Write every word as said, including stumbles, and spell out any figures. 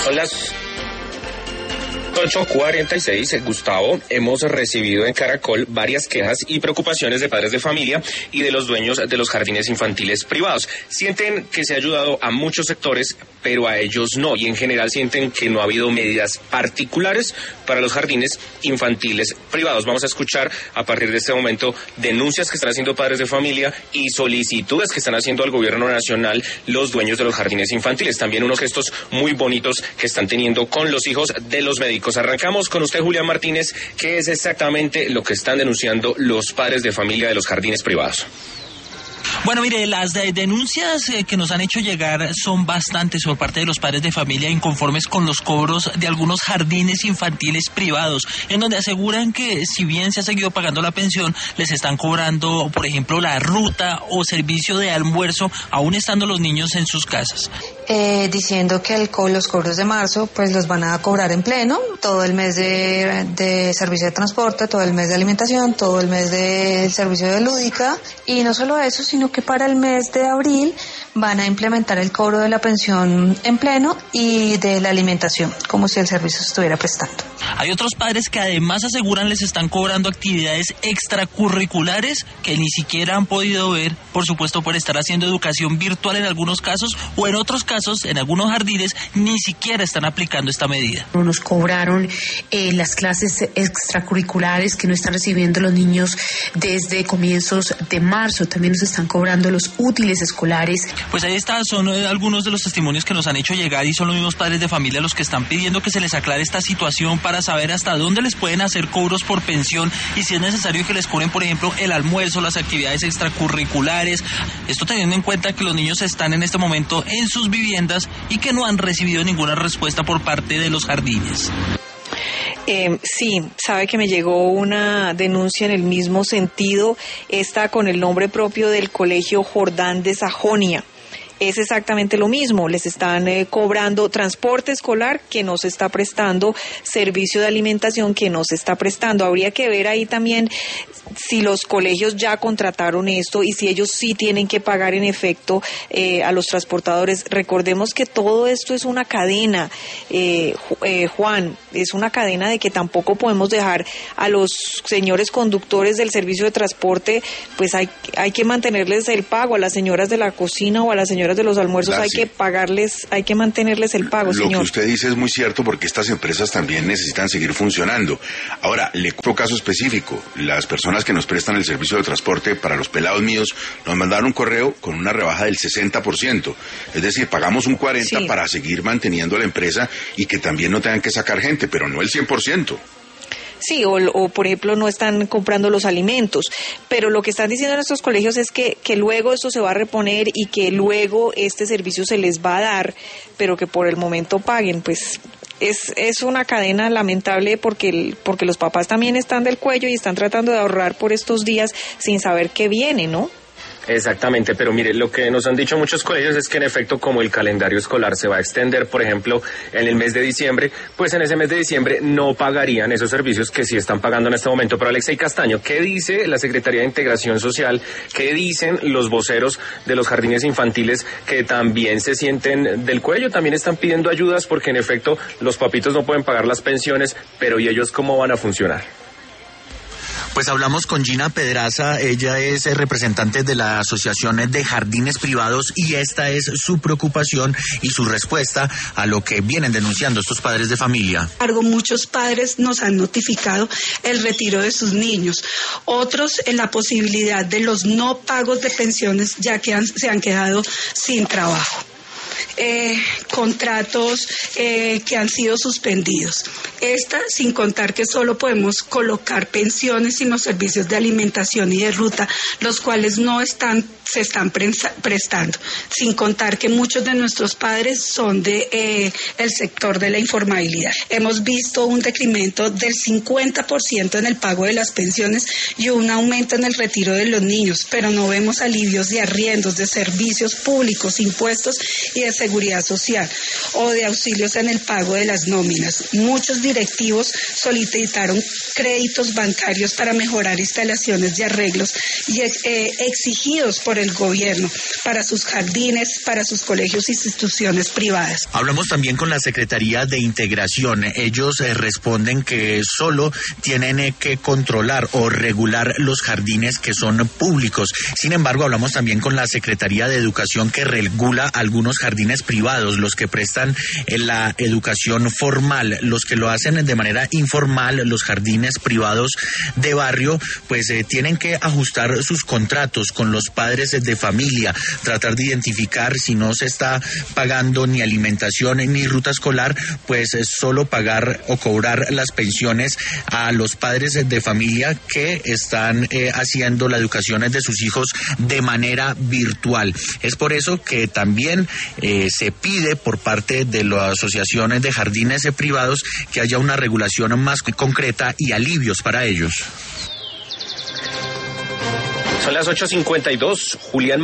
Son las ocho cuarenta y seis, Gustavo, hemos recibido en Caracol varias quejas y preocupaciones de padres de familia y de los dueños de los jardines infantiles privados. Sienten que se ha ayudado a muchos sectores, pero a ellos no, y en general sienten que no ha habido medidas particulares para los jardines infantiles privados. Vamos a escuchar a partir de este momento denuncias que están haciendo padres de familia y solicitudes que están haciendo al gobierno nacional los dueños de los jardines infantiles. También unos gestos muy bonitos que están teniendo con los hijos de los médicos. Arrancamos con usted, Julián Martínez. ¿Qué es exactamente lo que están denunciando los padres de familia de los jardines privados? Bueno, mire, las de denuncias eh, que nos han hecho llegar son bastantes por parte de los padres de familia inconformes con los cobros de algunos jardines infantiles privados, en donde aseguran que si bien se ha seguido pagando la pensión, les están cobrando, por ejemplo, la ruta o servicio de almuerzo, aún estando los niños en sus casas. Eh, diciendo que el, los cobros de marzo pues los van a cobrar en pleno, todo el mes de, de servicio de transporte, todo el mes de alimentación, todo el mes de servicio de lúdica, y no solo eso, sino que para el mes de abril van a implementar el cobro de la pensión en pleno y de la alimentación, como si el servicio se estuviera prestando. Hay otros padres que además aseguran les están cobrando actividades extracurriculares que ni siquiera han podido ver, por supuesto por estar haciendo educación virtual en algunos casos, o en otros casos, en algunos jardines, ni siquiera están aplicando esta medida. Nos cobraron eh, las clases extracurriculares que no están recibiendo los niños desde comienzos de marzo, también nos están cobrando los útiles escolares. Pues ahí está, son eh, algunos de los testimonios que nos han hecho llegar y son los mismos padres de familia los que están pidiendo que se les aclare esta situación para saber hasta dónde les pueden hacer cobros por pensión y si es necesario que les cobren, por ejemplo, el almuerzo, las actividades extracurriculares. Esto teniendo en cuenta que los niños están en este momento en sus viviendas y que no han recibido ninguna respuesta por parte de los jardines. Eh, sí, sabe que me llegó una denuncia en el mismo sentido, esta con el nombre propio del Colegio Jordán de Sajonia. Es exactamente lo mismo, les están eh, cobrando transporte escolar que no se está prestando, servicio de alimentación que no se está prestando. Habría que ver ahí también si los colegios ya contrataron esto y si ellos sí tienen que pagar en efecto eh, a los transportadores. Recordemos que todo esto es una cadena, eh, eh, Juan, es una cadena de que tampoco podemos dejar a los señores conductores del servicio de transporte, pues hay, hay que mantenerles el pago, a las señoras de la cocina o a las señoras de los almuerzos hay que pagarles, hay que mantenerles el pago, Lo señor. Lo que usted dice es muy cierto porque estas empresas también necesitan seguir funcionando. Ahora, le cuento un caso específico. Las personas que nos prestan el servicio de transporte para los pelados míos nos mandaron un correo con una rebaja del sesenta por ciento. Es decir, pagamos un cuarenta por ciento sí. para seguir manteniendo la empresa y que también no tengan que sacar gente, pero no el cien por ciento. Sí, o, o por ejemplo no están comprando los alimentos, pero lo que están diciendo en estos colegios es que, que luego esto se va a reponer y que luego este servicio se les va a dar, pero que por el momento paguen. Pues es, es una cadena lamentable porque, el, porque los papás también están del cuello y están tratando de ahorrar por estos días sin saber qué viene, ¿no? Exactamente, pero mire, lo que nos han dicho muchos colegios es que en efecto, como el calendario escolar se va a extender, por ejemplo, en el mes de diciembre, pues en ese mes de diciembre no pagarían esos servicios que sí están pagando en este momento. Pero Alexei Castaño, ¿qué dice la Secretaría de Integración Social? ¿Qué dicen los voceros de los jardines infantiles que también se sienten del cuello? También están pidiendo ayudas porque en efecto los papitos no pueden pagar las pensiones, pero ¿y ellos cómo van a funcionar? Pues hablamos con Gina Pedraza, ella es representante de la Asociación de Jardines Privados y esta es su preocupación y su respuesta a lo que vienen denunciando estos padres de familia. Muchos padres nos han notificado el retiro de sus niños, otros en la posibilidad de los no pagos de pensiones ya que han, se han quedado sin trabajo. Eh, contratos eh, que han sido suspendidos. Esta, sin contar que solo podemos colocar pensiones sino servicios de alimentación y de ruta, los cuales no están, se están prestando. Sin contar que muchos de nuestros padres son de eh, el sector de la informabilidad. Hemos visto un decremento del cincuenta por ciento en el pago de las pensiones y un aumento en el retiro de los niños, pero no vemos alivios de arriendos, de servicios públicos, impuestos y de seguridad social o de auxilios en el pago de las nóminas. Muchos directivos solicitaron créditos bancarios para mejorar instalaciones y arreglos y eh, exigidos por el gobierno para sus jardines, para sus colegios e instituciones privadas. Hablamos también con la Secretaría de Integración. Ellos eh, responden que solo tienen eh, que controlar o regular los jardines que son públicos. Sin embargo, hablamos también con la Secretaría de Educación, que regula algunos jardines privados, los que prestan eh, la educación formal, los que lo hacen de manera informal, los jardines privados de barrio, pues eh, tienen que ajustar sus contratos con los padres de familia, tratar de identificar si no se está pagando ni alimentación ni ruta escolar, pues eh, solo pagar o cobrar las pensiones a los padres de familia que están eh, haciendo la educación de sus hijos de manera virtual. Es por eso que también eh, se pide por parte de las asociaciones de jardines eh, privados que haya una regulación más concreta y alivios para ellos. Son las ocho cincuenta y dos, Julián.